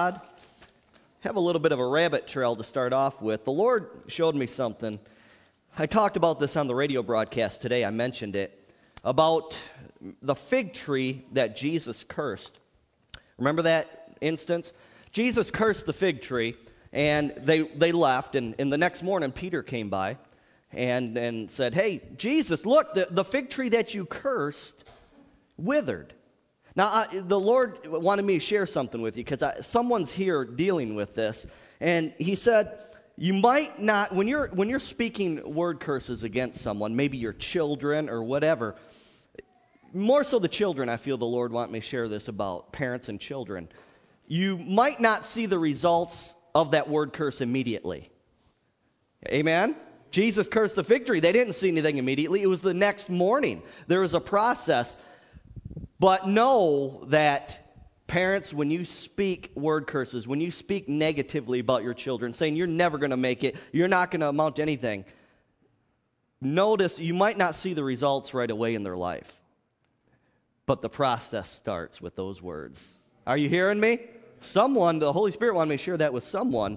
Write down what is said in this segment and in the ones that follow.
God. Have a little bit of a rabbit trail to start off with. The Lord showed me something. I talked about this on the radio broadcast today. I mentioned it. About the fig tree that Jesus cursed. Remember that instance? Jesus cursed the fig tree, and they left. And the next morning, Peter came by and said, "Hey, Jesus, look, the fig tree that you cursed withered." Now, the Lord wanted me to share something with you because someone's here dealing with this. And he said, you might not, when you're speaking word curses against someone, maybe your children or whatever, more so the children, I feel the Lord want me to share this about, parents and children. You might not see the results of that word curse immediately. Amen? Jesus cursed the fig tree. They didn't see anything immediately. It was the next morning. There was a process. But know that, parents, when you speak word curses, when you speak negatively about your children, saying you're never going to make it, you're not going to amount to anything, notice you might not see the results right away in their life. But the process starts with those words. Are you hearing me? Someone, the Holy Spirit wanted me to share that with someone.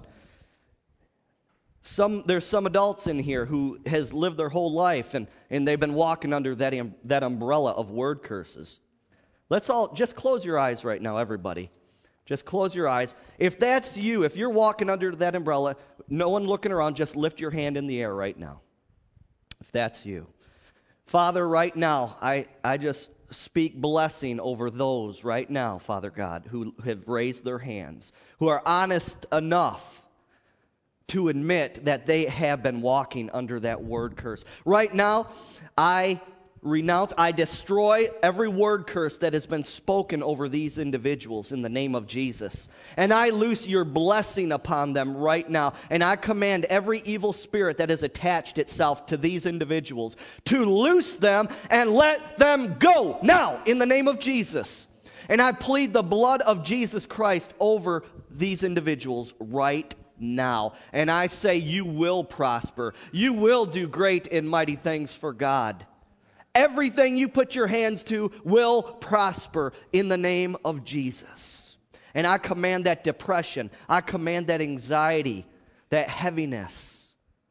There's some adults in here who has lived their whole life and they've been walking under that umbrella of word curses. Let's all just close your eyes right now, everybody. Just close your eyes. If that's you, if you're walking under that umbrella, no one looking around, just lift your hand in the air right now. If that's you. Father, right now, I just speak blessing over those right now, Father God, who have raised their hands, who are honest enough to admit that they have been walking under that word curse. Right now, I renounce, I destroy every word curse that has been spoken over these individuals in the name of Jesus. And I loose your blessing upon them right now. And I command every evil spirit that has attached itself to these individuals to loose them and let them go now in the name of Jesus. And I plead the blood of Jesus Christ over these individuals right now. And I say you will prosper. You will do great and mighty things for God. Everything you put your hands to will prosper in the name of Jesus. And I command that depression, I command that anxiety, that heaviness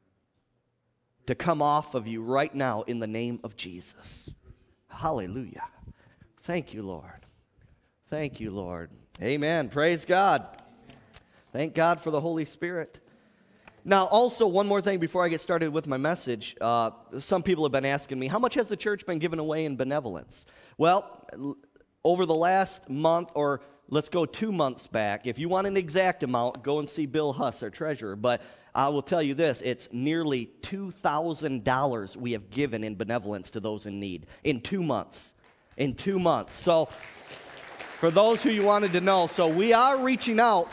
to come off of you right now in the name of Jesus. Hallelujah. Thank you, Lord. Thank you, Lord. Amen. Praise God. Thank God for the Holy Spirit. Now, also, one more thing before I get started with my message. Some people have been asking me, how much has the church been giving away in benevolence? Well, over the last month, or let's go 2 months back, if you want an exact amount, go and see Bill Huss, our treasurer. But I will tell you this, it's nearly $2,000 we have given in benevolence to those in need in 2 months. In 2 months. So, for those who you wanted to know, so we are reaching out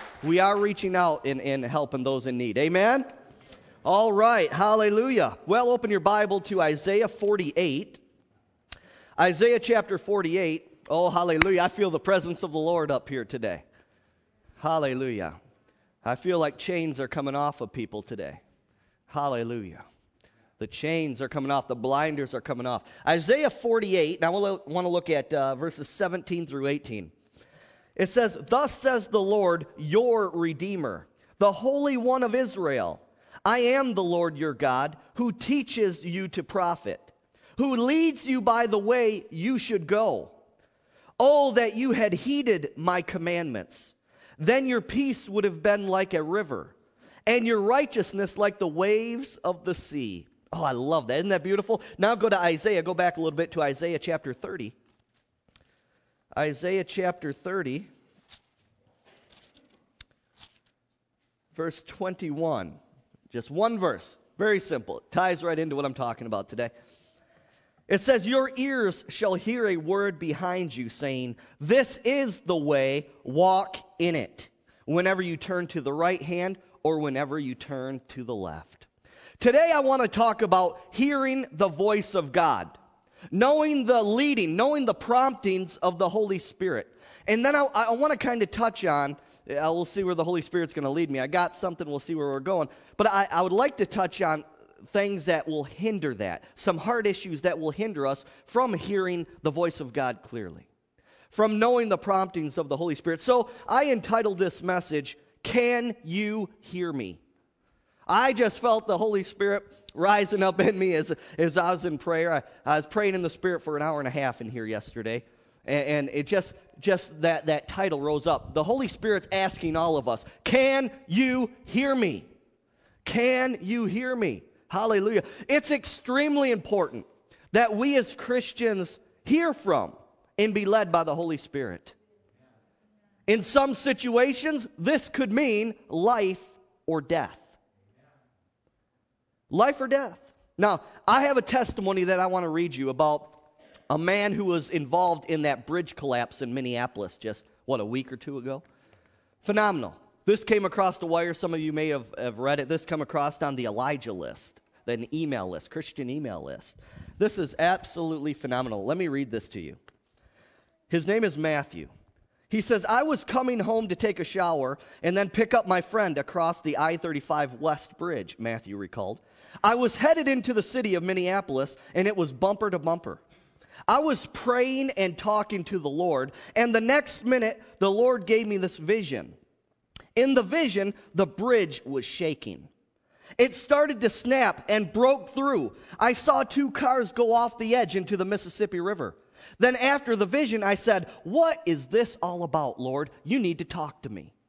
and helping those in need. Amen? All right, hallelujah. Well, open your Bible to Isaiah 48. Isaiah chapter 48. Oh, hallelujah. I feel the presence of the Lord up here today. Hallelujah. I feel like chains are coming off of people today. Hallelujah. The chains are coming off. The blinders are coming off. Isaiah 48, now I want to look at verses 17 through 18. It says, "Thus says the Lord, your Redeemer, the Holy One of Israel. I am the Lord your God, who teaches you to profit, who leads you by the way you should go. Oh, that you had heeded my commandments. Then your peace would have been like a river, and your righteousness like the waves of the sea." Oh, I love that. Isn't that beautiful? Now go to Isaiah. Go back a little bit to Isaiah chapter 30. Isaiah chapter 30, verse 21. Just one verse. Very simple. It ties right into what I'm talking about today. It says, "Your ears shall hear a word behind you saying, 'This is the way, walk in it,' whenever you turn to the right hand or whenever you turn to the left." Today I want to talk about hearing the voice of God. Knowing the leading, knowing the promptings of the Holy Spirit. And then I want to kind of touch on, we'll see where the Holy Spirit's going to lead me. I got something, we'll see where we're going. But I would like to touch on things that will hinder that, some heart issues that will hinder us from hearing the voice of God clearly. from knowing the promptings of the Holy Spirit. So I entitled this message, Can You Hear Me? I just felt the Holy Spirit rising up in me as I was in prayer. I was praying in the Spirit for an hour and a half in here yesterday. And it just that title rose up. The Holy Spirit's asking all of us, can you hear me? Can you hear me? Hallelujah. It's extremely important that we as Christians hear from and be led by the Holy Spirit. In some situations, this could mean life or death. Life or death. Now, I have a testimony that I want to read you about a man who was involved in that bridge collapse in Minneapolis just, a week or two ago? Phenomenal. This came across the wire. Some of you may have read it. This came across on the Elijah list, an email list, Christian email list. This is absolutely phenomenal. Let me read this to you. His name is Matthew. He says, I was coming home to take a shower and then pick up my friend across the I-35 West Bridge, Matthew recalled. I was headed into the city of Minneapolis, and it was bumper to bumper. I was praying and talking to the Lord, and the next minute, the Lord gave me this vision. In the vision, the bridge was shaking. It started to snap and broke through. I saw 2 cars go off the edge into the Mississippi River. Then after the vision, I said, what is this all about, Lord? You need to talk to me.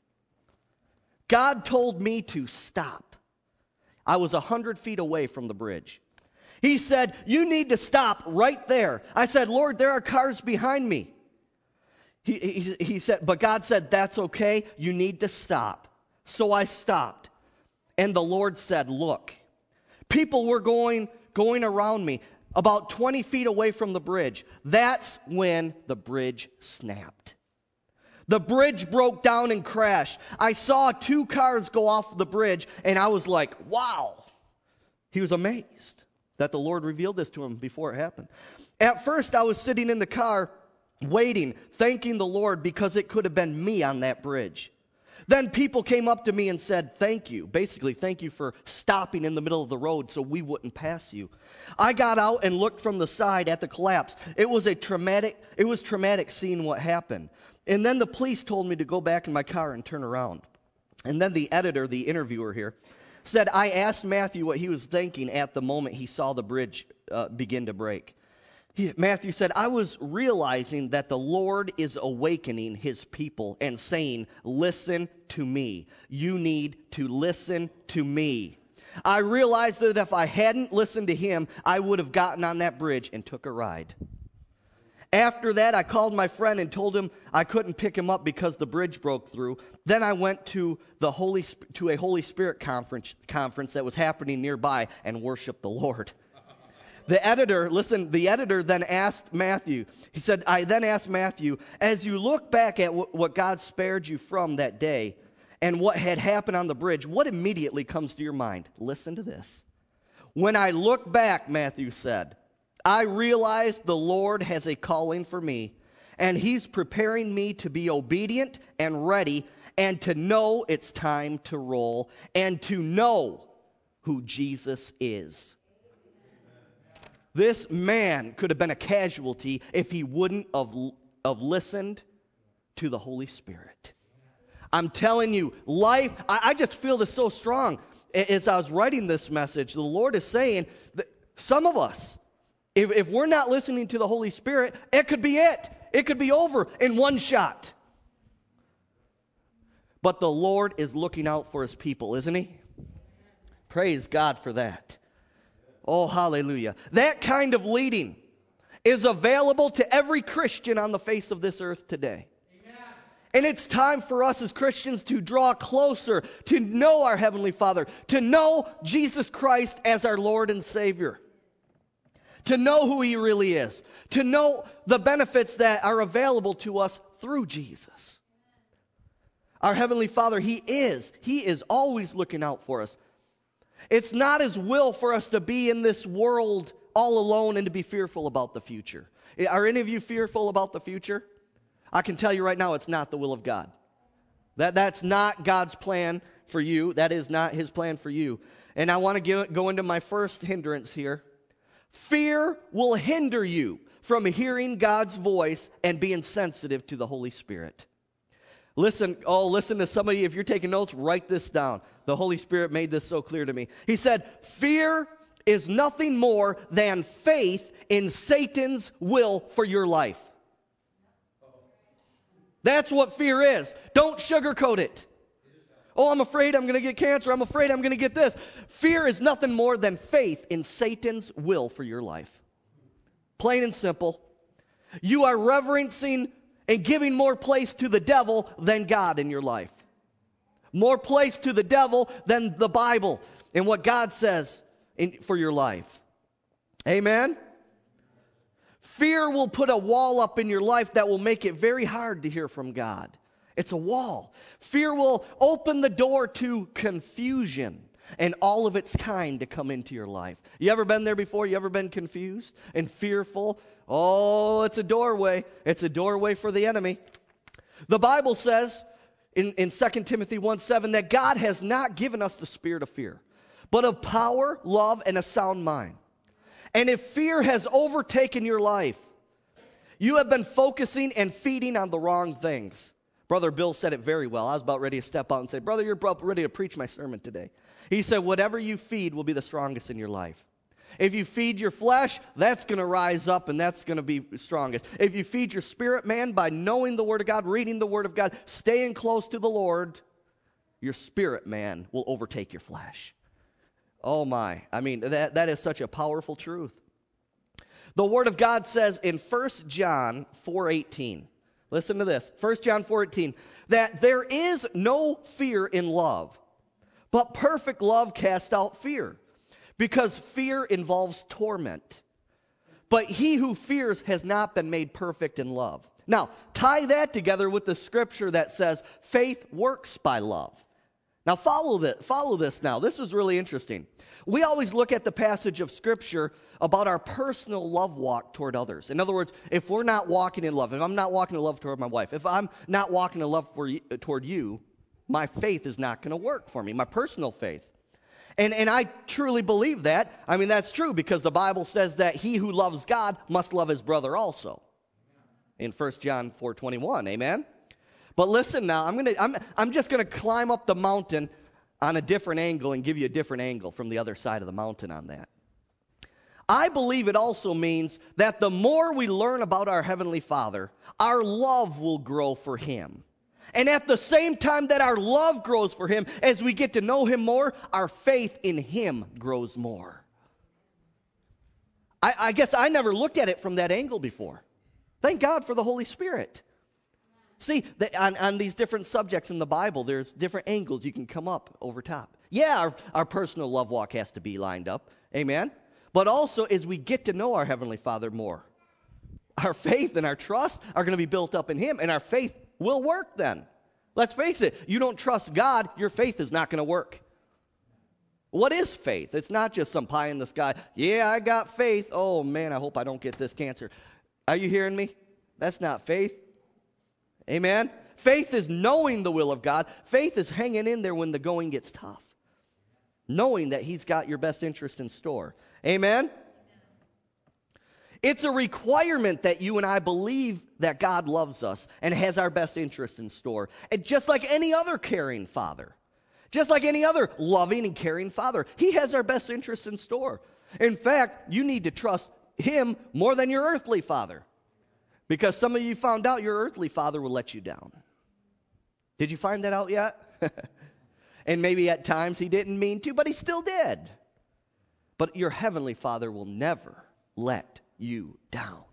God told me to stop. I was 100 feet away from the bridge. He said, you need to stop right there. I said, Lord, there are cars behind me. He said, but God said, that's okay. You need to stop. So I stopped. And the Lord said, look, people were going around me about 20 feet away from the bridge. That's when the bridge snapped. The bridge broke down and crashed. I saw 2 cars go off the bridge, and I was like, wow. He was amazed that the Lord revealed this to him before it happened. At first, I was sitting in the car waiting, thanking the Lord because it could have been me on that bridge. Then people came up to me and said, thank you. Basically, thank you for stopping in the middle of the road so we wouldn't pass you. I got out and looked from the side at the collapse. It was traumatic seeing what happened. And then the police told me to go back in my car and turn around. And then the editor, the interviewer here, said, I asked Matthew what he was thinking at the moment he saw the bridge begin to break. Matthew said, I was realizing that the Lord is awakening his people and saying, listen to me. You need to listen to me. I realized that if I hadn't listened to him, I would have gotten on that bridge and took a ride. After that, I called my friend and told him I couldn't pick him up because the bridge broke through. Then I went to a Holy Spirit conference that was happening nearby and worshiped the Lord. The editor then asked Matthew, I then asked Matthew, as you look back at what God spared you from that day and what had happened on the bridge, what immediately comes to your mind? Listen to this. When I look back, Matthew said, I realize the Lord has a calling for me, and he's preparing me to be obedient and ready and to know it's time to roll and to know who Jesus is. This man could have been a casualty if he wouldn't have listened to the Holy Spirit. I'm telling you, life, I just feel this so strong. As I was writing this message, the Lord is saying that some of us, if we're not listening to the Holy Spirit, it could be it. It could be over in one shot. But the Lord is looking out for his people, isn't he? Praise God for that. Oh, hallelujah. That kind of leading is available to every Christian on the face of this earth today. Amen. And it's time for us as Christians to draw closer, to know our Heavenly Father, to know Jesus Christ as our Lord and Savior, to know who he really is, to know the benefits that are available to us through Jesus. Our Heavenly Father, He is always looking out for us. It's not his will for us to be in this world all alone and to be fearful about the future. Are any of you fearful about the future? I can tell you right now, it's not the will of God. That's not God's plan for you. That is not his plan for you. And I want to go into my first hindrance here. Fear will hinder you from hearing God's voice and being sensitive to the Holy Spirit. Listen to somebody. If you're taking notes, write this down. The Holy Spirit made this so clear to me. He said, fear is nothing more than faith in Satan's will for your life. That's what fear is. Don't sugarcoat it. Oh, I'm afraid I'm going to get cancer. I'm afraid I'm going to get this. Fear is nothing more than faith in Satan's will for your life. Plain and simple. You are reverencing and giving more place to the devil than God in your life. More place to the devil than the Bible and what God says for your life. Amen? Fear will put a wall up in your life that will make it very hard to hear from God. It's a wall. Fear will open the door to confusion and all of its kind to come into your life. You ever been there before? You ever been confused and fearful? Oh, it's a doorway. It's a doorway for the enemy. The Bible says in 2 Timothy 1:7 that God has not given us the spirit of fear, but of power, love, and a sound mind. And if fear has overtaken your life, you have been focusing and feeding on the wrong things. Brother Bill said it very well. I was about ready to step out and say, brother, you're ready to preach my sermon today. He said, whatever you feed will be the strongest in your life. If you feed your flesh, that's going to rise up and that's going to be strongest. If you feed your spirit man by knowing the Word of God, reading the Word of God, staying close to the Lord, your spirit man will overtake your flesh. Oh my, I mean, that is such a powerful truth. The Word of God says in 1 John 4:18, listen to this, 1 John 4:18, that there is no fear in love, but perfect love casts out fear, because fear involves torment. But he who fears has not been made perfect in love. Now, tie that together with the scripture that says faith works by love. Now, follow this now. This is really interesting. We always look at the passage of Scripture about our personal love walk toward others. In other words, if we're not walking in love, if I'm not walking in love toward my wife, if I'm not walking in love toward you, my faith is not going to work for me, my personal faith. And I truly believe that. I mean, that's true because the Bible says that he who loves God must love his brother also. In 1 John 4:21, amen? But listen now, I'm just going to climb up the mountain on a different angle and give you a different angle from the other side of the mountain on that. I believe it also means that the more we learn about our Heavenly Father, our love will grow for Him. And at the same time that our love grows for Him, as we get to know Him more, our faith in Him grows more. I guess I never looked at it from that angle before. Thank God for the Holy Spirit. See, on these different subjects in the Bible, there's different angles you can come up over top. Yeah, our personal love walk has to be lined up. Amen? But also, as we get to know our Heavenly Father more, our faith and our trust are going to be built up in Him, and our faith will work then. Let's face it, you don't trust God, your faith is not going to work. What is faith? It's not just some pie in the sky. Yeah, I got faith. Oh, man, I hope I don't get this cancer. Are you hearing me? That's not faith. Amen? Faith is knowing the will of God. Faith is hanging in there when the going gets tough. Knowing that He's got your best interest in store. Amen? It's a requirement that you and I believe that God loves us and has our best interest in store. And just like any other caring father, just like any other loving and caring father, He has our best interest in store. In fact, you need to trust Him more than your earthly father. Because some of you found out your earthly father will let you down. Did you find that out yet? And maybe at times he didn't mean to, but he still did. But your heavenly Father will never let you down.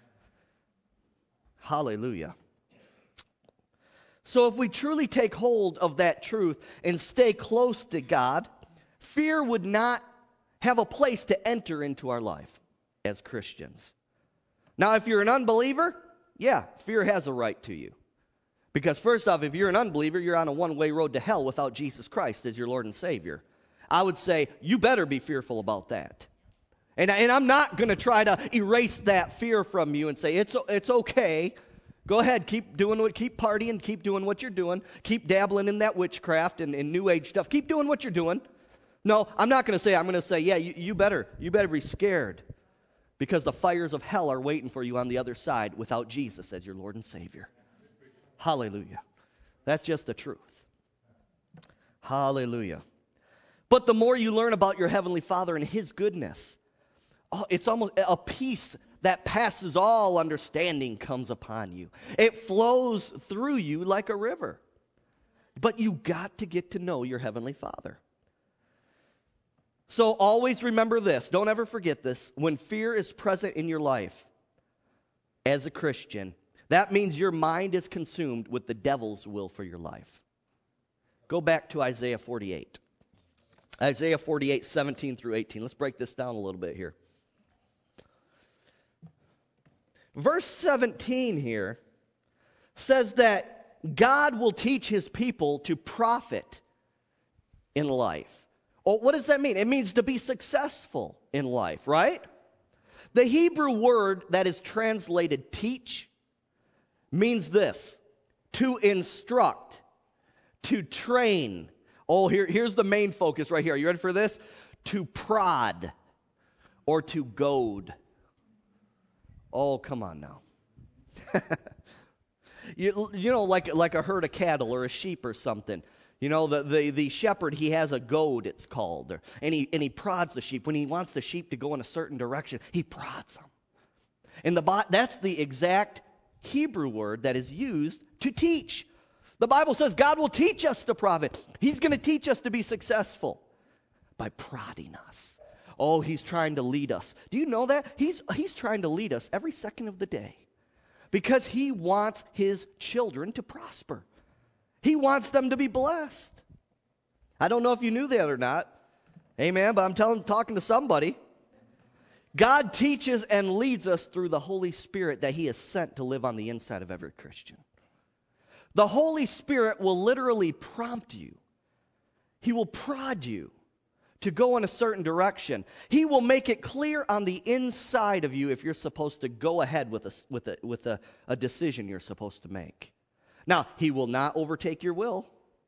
Hallelujah. So if we truly take hold of that truth and stay close to God, fear would not have a place to enter into our life as Christians. Now, if you're an unbeliever, yeah, fear has a right to you. Because first off, if you're an unbeliever, you're on a one-way road to hell without Jesus Christ as your Lord and Savior. I would say you better be fearful about that. And I'm not going to try to erase that fear from you and say, it's okay. Go ahead, keep partying, keep doing what you're doing. Keep dabbling in that witchcraft and New Age stuff. Keep doing what you're doing. No, I'm not going to say, I'm going to say, yeah, you better be scared. because the fires of hell are waiting for you on the other side without Jesus as your Lord and Savior. Hallelujah. That's just the truth. Hallelujah. But the more you learn about your Heavenly Father and His goodness, it's almost a peace that passes all understanding comes upon you. It flows through you like a river. But you got to get to know your Heavenly Father. So always remember this. Don't ever forget this. When fear is present in your life as a Christian, that means your mind is consumed with the devil's will for your life. Go back to Isaiah 48. Isaiah 48, 17 through 18. Let's break this down a little bit here. Verse 17 here says that God will teach His people to profit in life. Oh, what does that mean? It means to be successful in life, right? The Hebrew word that is translated teach means this: to instruct, to train. Oh, here's the main focus right here. Are you ready for this? To prod or to goad. Oh, come on now. you know, like a herd of cattle or a sheep or something. You know, the shepherd, he has a goad, it's called. And he prods the sheep. When he wants the sheep to go in a certain direction, he prods them. And that's the exact Hebrew word that is used to teach. The Bible says God will teach us to profit. He's going to teach us to be successful by prodding us. Oh, He's trying to lead us. Do you know that? He's trying to lead us every second of the day because He wants His children to prosper. He wants them to be blessed. I don't know if you knew that or not. Amen, but I'm talking to somebody. God teaches and leads us through the Holy Spirit that He has sent to live on the inside of every Christian. The Holy Spirit will literally prompt you. He will prod you to go in a certain direction. He will make it clear on the inside of you if you're supposed to go ahead with a decision you're supposed to make. Now, He will not overtake your will.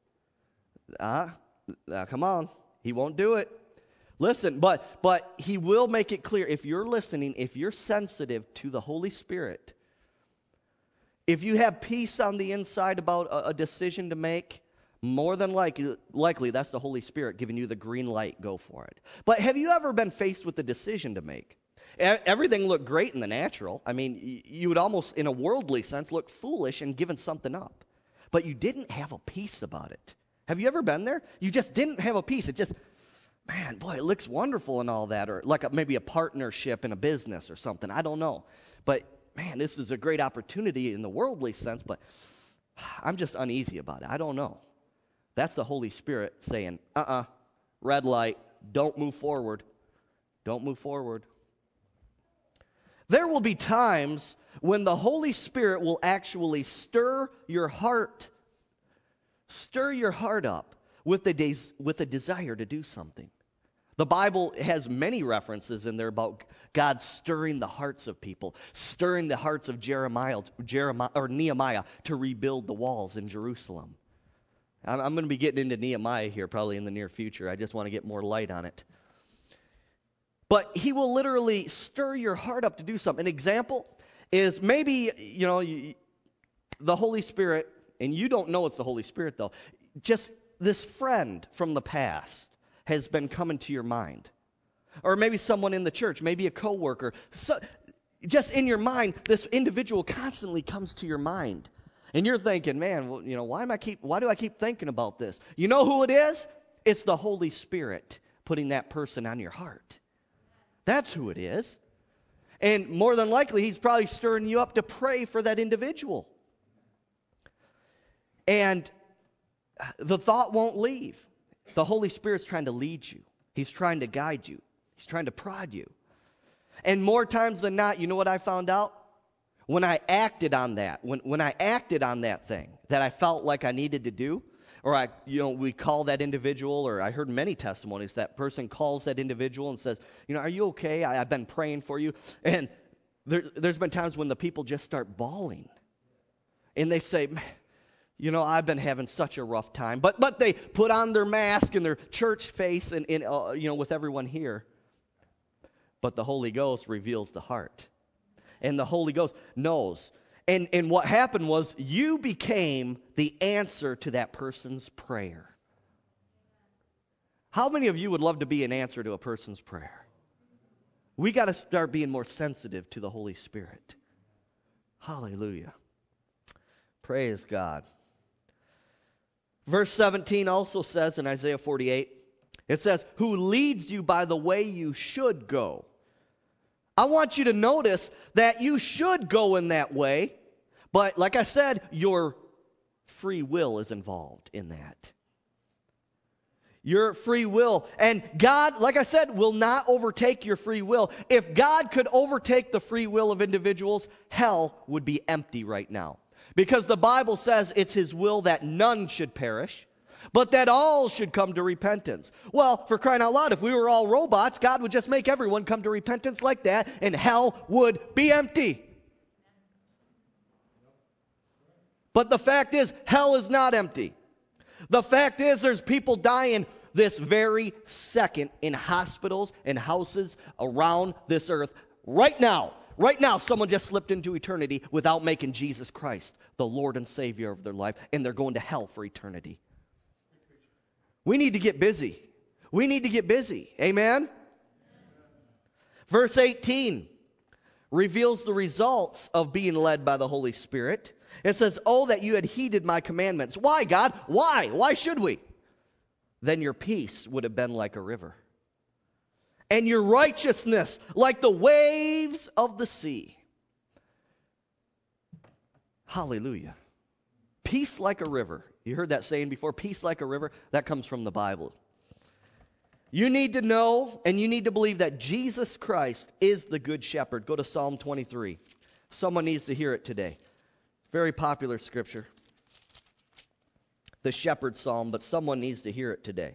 Come on. He won't do it. Listen, but He will make it clear if you're listening, if you're sensitive to the Holy Spirit, if you have peace on the inside about a decision to make, more than likely that's the Holy Spirit giving you the green light, go for it. But have you ever been faced with a decision to make? Everything looked great in the natural. I mean, you would almost, in a worldly sense, look foolish in giving something up. But you didn't have a peace about it. Have you ever been there? You just didn't have a peace. It just, man, boy, it looks wonderful and all that. Or like maybe a partnership in a business or something. I don't know. But man, this is a great opportunity in the worldly sense, but I'm just uneasy about it. I don't know. That's the Holy Spirit saying, red light, don't move forward. Don't move forward. There will be times when the Holy Spirit will actually stir your heart up with a desire to do something. The Bible has many references in there about God stirring the hearts of people, stirring the hearts of Nehemiah to rebuild the walls in Jerusalem. I'm going to be getting into Nehemiah here probably in the near future. I just want to get more light on it. But He will literally stir your heart up to do something. An example is maybe, the Holy Spirit, and you don't know it's the Holy Spirit though, just this friend from the past has been coming to your mind. Or maybe someone in the church, maybe a coworker. So, just in your mind, this individual constantly comes to your mind. And you're thinking, man, well, why do I keep thinking about this? You know who it is? It's the Holy Spirit putting that person on your heart. That's who it is. And more than likely, He's probably stirring you up to pray for that individual. And the thought won't leave. The Holy Spirit's trying to lead you. He's trying to guide you. He's trying to prod you. And more times than not, you know what I found out? When I acted on that, when I acted on that thing that I felt like I needed to do, or we call that individual, or I heard many testimonies, that person calls that individual and says, are you okay? I've been praying for you. And there's been times when the people just start bawling. And they say, I've been having such a rough time. But they put on their mask and their church face and with everyone here. but the Holy Ghost reveals the heart. And the Holy Ghost knows. And what happened was you became the answer to that person's prayer. How many of you would love to be an answer to a person's prayer? We got to start being more sensitive to the Holy Spirit. Hallelujah. Praise God. Verse 17 also says in Isaiah 48, it says, who leads you by the way you should go. I want you to notice that you should go in that way, but like I said, your free will is involved in that. Your free will. And God, like I said, will not overtake your free will. If God could overtake the free will of individuals, hell would be empty right now. Because the Bible says it's His will that none should perish, but that all should come to repentance. Well, for crying out loud, if we were all robots, God would just make everyone come to repentance like that, and hell would be empty. But the fact is, hell is not empty. The fact is, there's people dying this very second in hospitals and houses around this earth right now. Right now, someone just slipped into eternity without making Jesus Christ the Lord and Savior of their life, and they're going to hell for eternity. We need to get busy. We need to get busy. Amen? Verse 18 reveals the results of being led by the Holy Spirit. It says, oh, that you had heeded my commandments. Why, God? Why? Why should we? Then your peace would have been like a river, and your righteousness like the waves of the sea. Hallelujah. Peace like a river. You heard that saying before, peace like a river? That comes from the Bible. You need to know and you need to believe that Jesus Christ is the good shepherd. Go to Psalm 23. Someone needs to hear it today. Very popular scripture. The shepherd psalm, but someone needs to hear it today.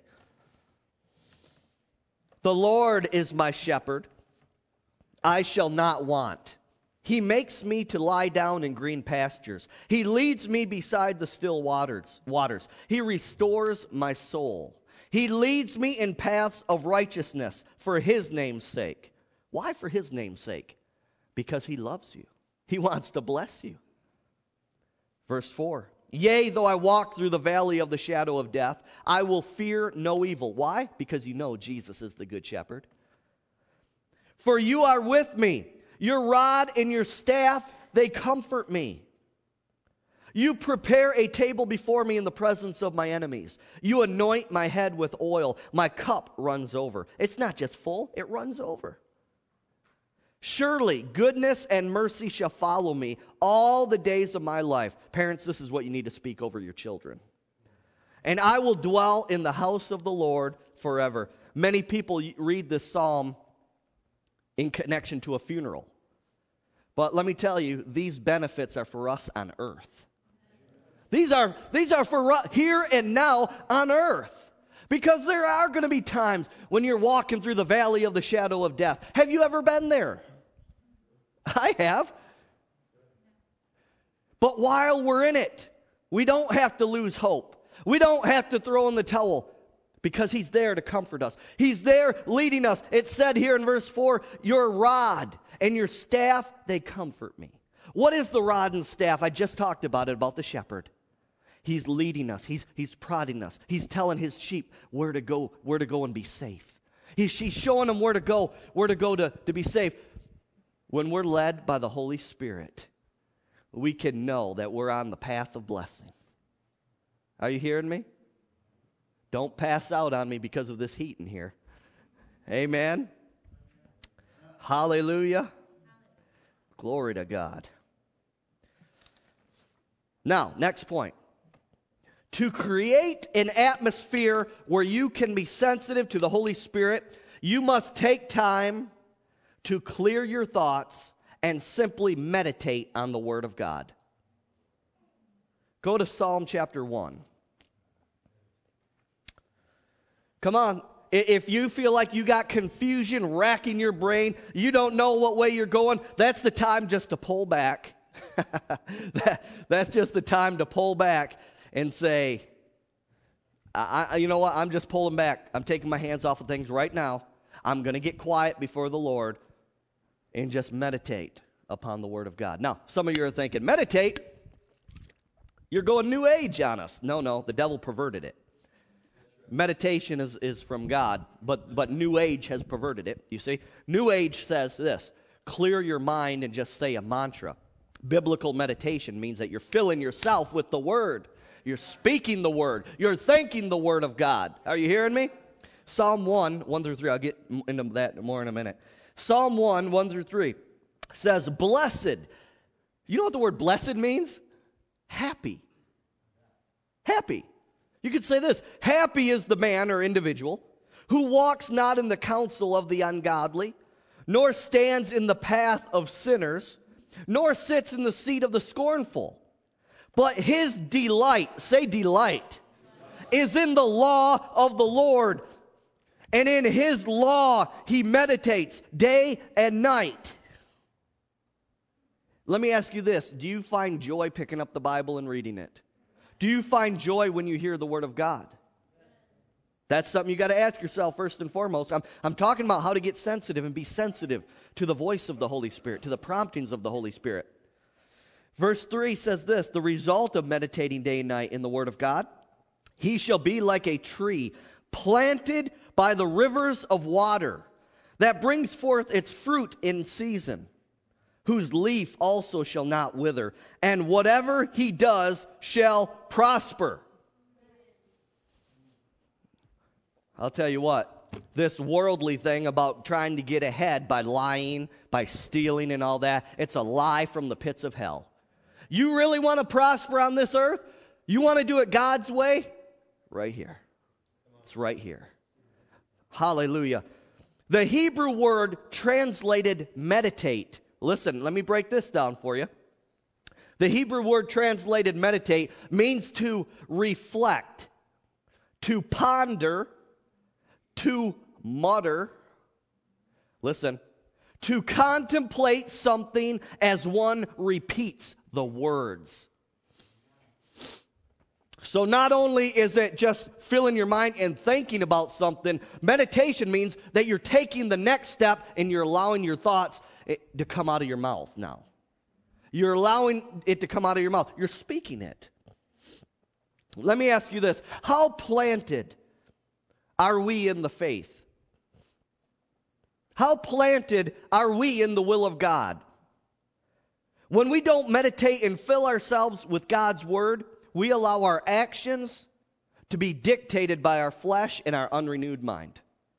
The Lord is my shepherd. I shall not want. He makes me to lie down in green pastures. He leads me beside the still waters. He restores my soul. He leads me in paths of righteousness for His name's sake. Why for His name's sake? Because He loves you. He wants to bless you. Verse 4. Yea, though I walk through the valley of the shadow of death, I will fear no evil. Why? Because you know Jesus is the good shepherd. For you are with me. Your rod and your staff, they comfort me. You prepare a table before me in the presence of my enemies. You anoint my head with oil. My cup runs over. It's not just full, it runs over. Surely goodness and mercy shall follow me all the days of my life. Parents, this is what you need to speak over your children. And I will dwell in the house of the Lord forever. Many people read this psalm in connection to a funeral. But let me tell you, these benefits are for us on earth. These are for here and now on earth. Because there are going to be times when you're walking through the valley of the shadow of death. Have you ever been there? I have. But while we're in it, we don't have to lose hope. We don't have to throw in the towel because He's there to comfort us. He's there leading us. It said here in verse 4, your rod and your staff, they comfort me. What is the rod and staff? I just talked about it, about the shepherd. He's leading us. He's prodding us. He's telling His sheep where to go and be safe. He's showing them where to go to be safe. When we're led by the Holy Spirit, we can know that we're on the path of blessing. Are you hearing me? Don't pass out on me because of this heat in here. Amen. Hallelujah. Glory to God. Now, next point. To create an atmosphere where you can be sensitive to the Holy Spirit, you must take time to clear your thoughts and simply meditate on the Word of God. Go to Psalm chapter 1. Come on. If you feel like you got confusion racking your brain, you don't know what way you're going, that's the time just to pull back. That's just the time to pull back and say, you know what, I'm just pulling back. I'm taking my hands off of things right now. I'm going to get quiet before the Lord and just meditate upon the Word of God. Now, some of you are thinking, meditate? You're going New Age on us. No, the devil perverted it. Meditation is from God, but New Age has perverted it, you see. New Age says this, clear your mind and just say a mantra. Biblical meditation means that you're filling yourself with the Word. You're speaking the Word. You're thanking the Word of God. Are you hearing me? Psalm 1 through 3, I'll get into that more in a minute. Psalm 1 through 3 says, blessed. You know what the word blessed means? Happy. Happy. You could say this, happy is the man or individual who walks not in the counsel of the ungodly, nor stands in the path of sinners, nor sits in the seat of the scornful. But his delight, say delight, is in the law of the Lord. And in his law he meditates day and night. Let me ask you this. Do you find joy picking up the Bible and reading it? Do you find joy when you hear the Word of God? That's something you got to ask yourself first and foremost. I'm talking about how to get sensitive and be sensitive to the voice of the Holy Spirit, to the promptings of the Holy Spirit. Verse 3 says this, the result of meditating day and night in the Word of God, he shall be like a tree planted by the rivers of water that brings forth its fruit in season, whose leaf also shall not wither, and whatever he does shall prosper. I'll tell you what, this worldly thing about trying to get ahead by lying, by stealing and all that, it's a lie from the pits of hell. You really want to prosper on this earth? You want to do it God's way? Right here. It's right here. Hallelujah. The Hebrew word translated meditate. Listen, let me break this down for you. The Hebrew word translated meditate means to reflect, to ponder, to mutter. Listen, to contemplate something as one repeats the words. So not only is it just filling your mind and thinking about something, meditation means that you're taking the next step and you're allowing your thoughts to come out of your mouth now. You're allowing it to come out of your mouth. You're speaking it. Let me ask you this. How planted are we in the faith? How planted are we in the will of God? When we don't meditate and fill ourselves with God's Word, we allow our actions to be dictated by our flesh and our unrenewed mind.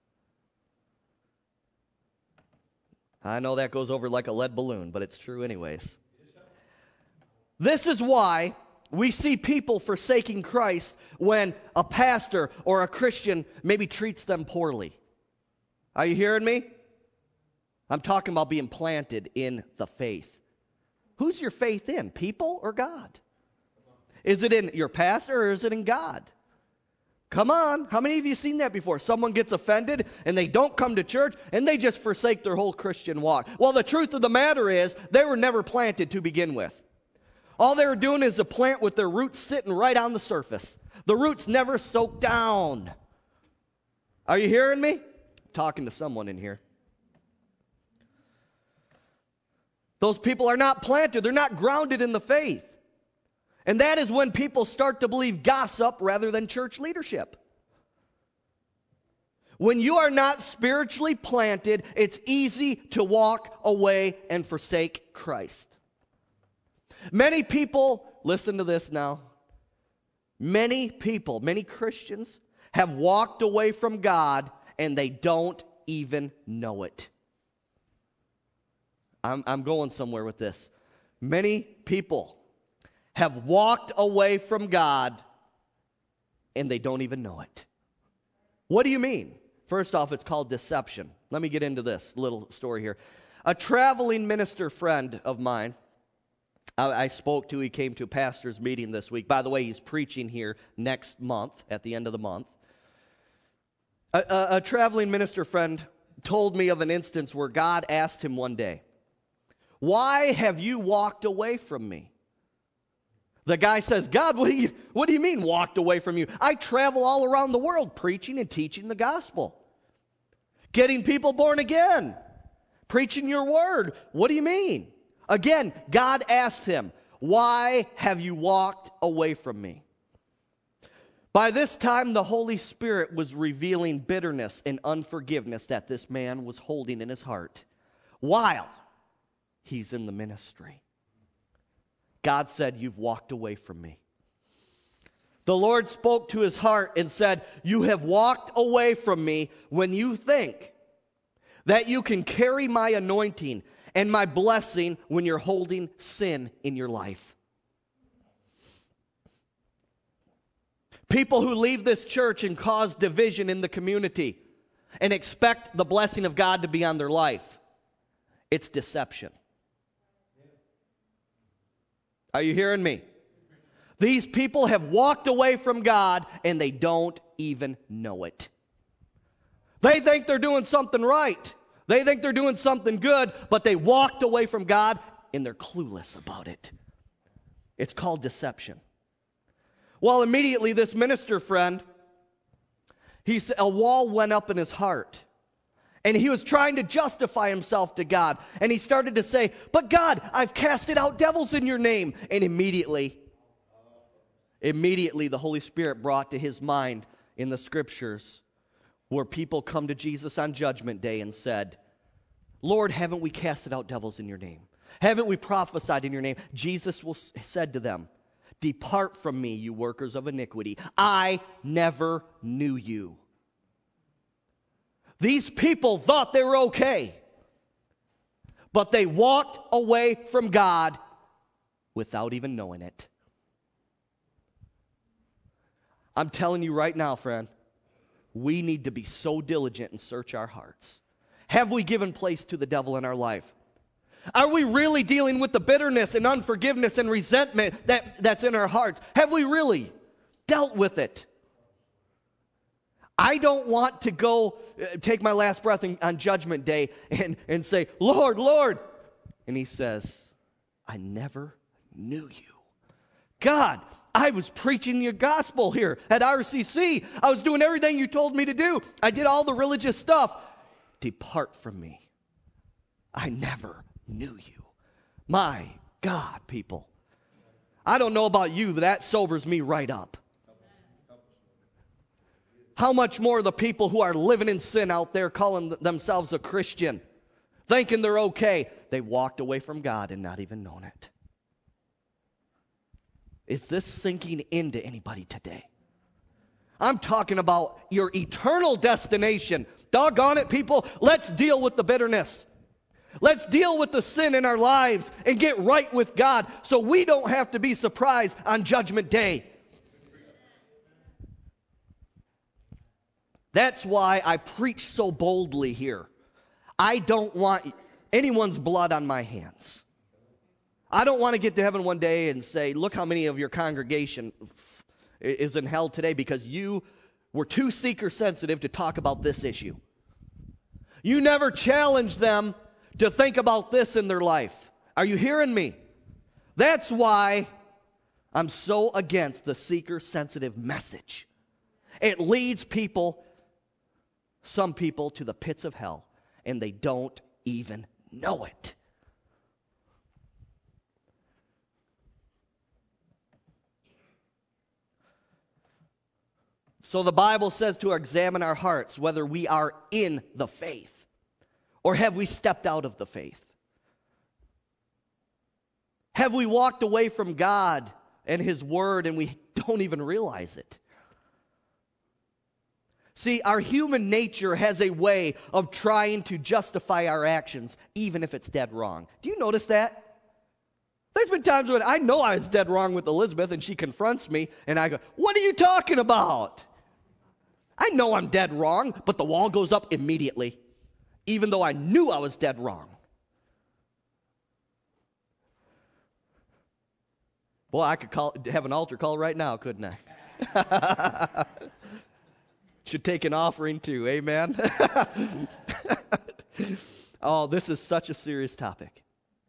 I know that goes over like a lead balloon, but it's true anyways. This is why we see people forsaking Christ when a pastor or a Christian maybe treats them poorly. Are you hearing me? I'm talking about being planted in the faith. Who's your faith in, people or God? Is it in your pastor or is it in God? Come on. How many of you seen that before? Someone gets offended and they don't come to church and they just forsake their whole Christian walk. Well, the truth of the matter is they were never planted to begin with. All they were doing is a plant with their roots sitting right on the surface. The roots never soak down. Are you hearing me? I'm talking to someone in here. Those people are not planted. They're not grounded in the faith. And that is when people start to believe gossip rather than church leadership. When you are not spiritually planted, it's easy to walk away and forsake Christ. Many people, listen to this now. Many people, many Christians have walked away from God and they don't even know it. I'm going somewhere with this. Many people have walked away from God and they don't even know it. What do you mean? First off, it's called deception. Let me get into this little story here. A traveling minister friend of mine, I spoke to, he came to a pastor's meeting this week. By the way, he's preaching here next month, at the end of the month. A traveling minister friend told me of an instance where God asked him one day, "Why have you walked away from me?" The guy says, "God, what do you mean walked away from you? I travel all around the world preaching and teaching the gospel. Getting people born again. Preaching your word. What do you mean? Again, God asked him, why have you walked away from me? By this time, the Holy Spirit was revealing bitterness and unforgiveness that this man was holding in his heart while he's in the ministry. God said, you've walked away from me. The Lord spoke to his heart and said, you have walked away from me when you think that you can carry my anointing and my blessing when you're holding sin in your life. People who leave this church and cause division in the community and expect the blessing of God to be on their life, it's deception. Are you hearing me? These people have walked away from God and they don't even know it. They think they're doing something right. They think they're doing something good, but they walked away from God and they're clueless about it. It's called deception. Well, immediately this minister friend, a wall went up in his heart. And he was trying to justify himself to God. And he started to say, but God, I've casted out devils in your name. And immediately the Holy Spirit brought to his mind in the scriptures where people come to Jesus on Judgment Day and said, Lord, haven't we casted out devils in your name? Haven't we prophesied in your name? Jesus said to them, depart from me, you workers of iniquity. I never knew you. These people thought they were okay, but they walked away from God without even knowing it. I'm telling you right now, friend, we need to be so diligent and search our hearts. Have we given place to the devil in our life? Are we really dealing with the bitterness and unforgiveness and resentment that's in our hearts? Have we really dealt with it? I don't want to go take my last breath on Judgment Day and say, Lord, Lord. And he says, I never knew you. God, I was preaching your gospel here at RCC. I was doing everything you told me to do. I did all the religious stuff. Depart from me. I never knew you. My God, people. I don't know about you, but that sobers me right up. How much more the people who are living in sin out there calling themselves a Christian, thinking they're okay. They walked away from God and not even known it. Is this sinking into anybody today? I'm talking about your eternal destination. Doggone it, people. Let's deal with the bitterness. Let's deal with the sin in our lives and get right with God so we don't have to be surprised on Judgment Day. That's why I preach so boldly here. I don't want anyone's blood on my hands. I don't want to get to heaven one day and say, look how many of your congregation is in hell today because you were too seeker sensitive to talk about this issue. You never challenged them to think about this in their life. Are you hearing me? That's why I'm so against the seeker sensitive message. It leads some people to the pits of hell, and they don't even know it. So the Bible says to examine our hearts whether we are in the faith or have we stepped out of the faith. Have we walked away from God and His Word and we don't even realize it? See, our human nature has a way of trying to justify our actions, even if it's dead wrong. Do you notice that? There's been times when I know I was dead wrong with Elizabeth, and she confronts me, and I go, what are you talking about? I know I'm dead wrong, but the wall goes up immediately, even though I knew I was dead wrong. Boy, I could have an altar call right now, couldn't I? Should take an offering too, amen? Oh, this is such a serious topic.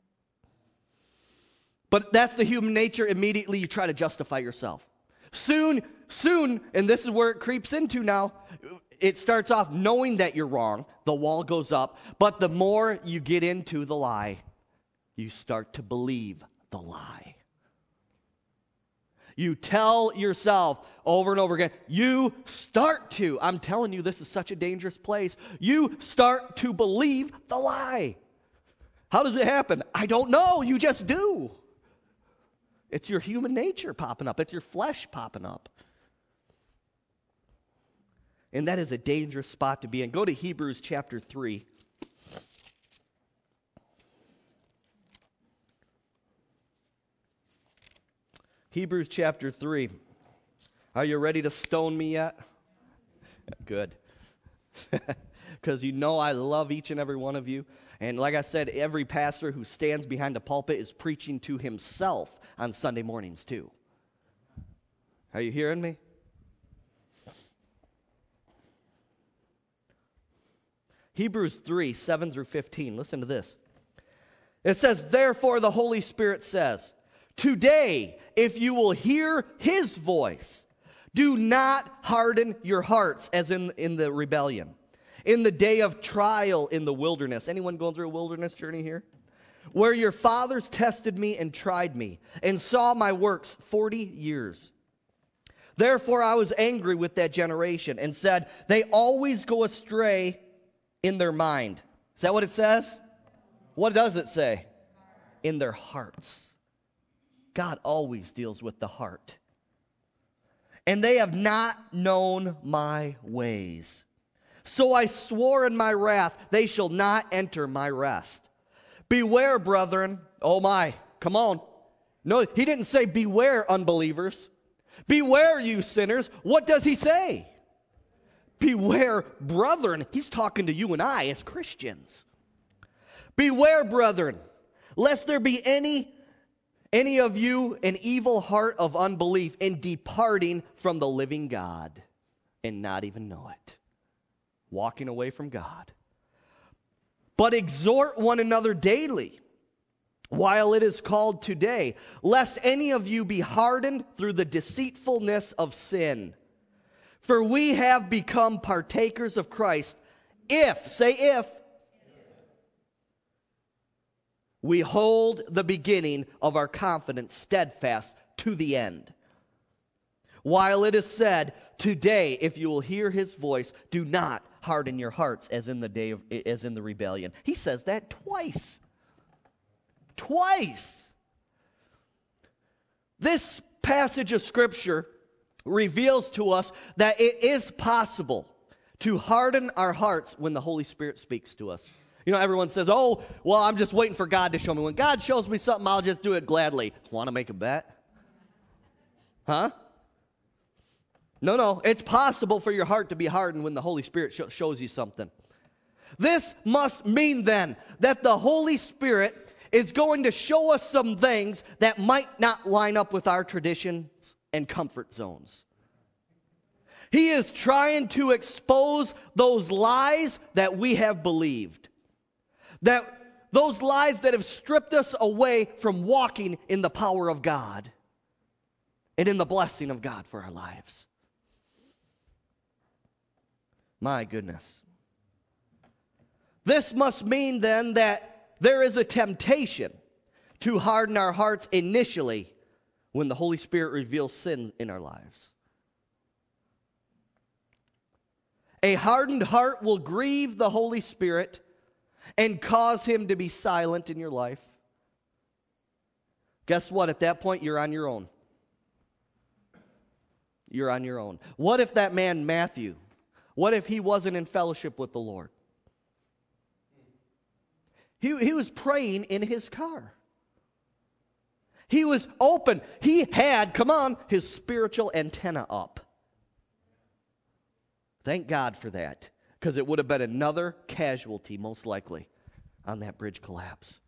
But that's the human nature. Immediately you try to justify yourself. Soon, and this is where it creeps into now, it starts off knowing that you're wrong. The wall goes up. But the more you get into the lie, you start to believe the lie. You tell yourself over and over again, you start to, I'm telling you, this is such a dangerous place. You start to believe the lie. How does it happen? I don't know. You just do. It's your human nature popping up. It's your flesh popping up. And that is a dangerous spot to be in. Go to Hebrews chapter 3. Hebrews chapter 3. Are you ready to stone me yet? Good. Because you know I love each and every one of you. And like I said, every pastor who stands behind a pulpit is preaching to himself on Sunday mornings too. Are you hearing me? Hebrews 3, 7 through 15. Listen to this. It says, therefore the Holy Spirit says, today, if you will hear his voice, do not harden your hearts as in the rebellion. In the day of trial in the wilderness. Anyone going through a wilderness journey here? Where your fathers tested me and tried me and saw my works 40 years. Therefore I was angry with that generation and said, they always go astray in their mind. Is that what it says? What does it say? In their hearts. God always deals with the heart. And they have not known my ways. So I swore in my wrath, they shall not enter my rest. Beware, brethren. Oh my, come on. No, he didn't say beware, unbelievers. Beware, you sinners. What does he say? Beware, brethren. He's talking to you and I as Christians. Beware, brethren, lest there be any of you an evil heart of unbelief in departing from the living God and not even know it. Walking away from God. But exhort one another daily, while it is called today, lest any of you be hardened through the deceitfulness of sin. For we have become partakers of Christ, if, we hold the beginning of our confidence steadfast to the end. While it is said, today, if you will hear his voice, do not harden your hearts as in the rebellion. He says that twice. Twice. This passage of Scripture reveals to us that it is possible to harden our hearts when the Holy Spirit speaks to us. You know, everyone says, oh, well, I'm just waiting for God to show me. When God shows me something, I'll just do it gladly. Want to make a bet? Huh? No. It's possible for your heart to be hardened when the Holy Spirit shows you something. This must mean then that the Holy Spirit is going to show us some things that might not line up with our traditions and comfort zones. He is trying to expose those lies that we have believed. Those lies that have stripped us away from walking in the power of God and in the blessing of God for our lives. My goodness. This must mean then that there is a temptation to harden our hearts initially when the Holy Spirit reveals sin in our lives. A hardened heart will grieve the Holy Spirit and cause him to be silent in your life. Guess what? At that point, you're on your own. You're on your own. What if that man Matthew, what if he wasn't in fellowship with the Lord? He was praying in his car. He was open. He had, his spiritual antenna up. Thank God for that, because it would have been another casualty, most likely, on that bridge collapse.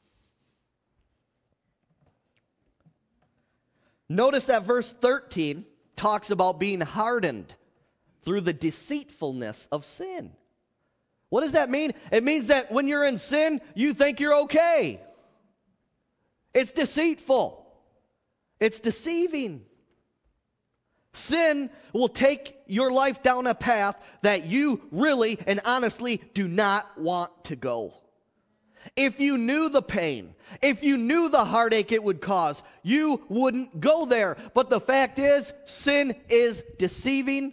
Notice that verse 13 talks about being hardened through the deceitfulness of sin. What does that mean? It means that when you're in sin, you think you're okay. It's deceitful. It's deceiving. Sin will take your life down a path that you really and honestly do not want to go. If you knew the pain, if you knew the heartache it would cause, you wouldn't go there. But the fact is, sin is deceiving,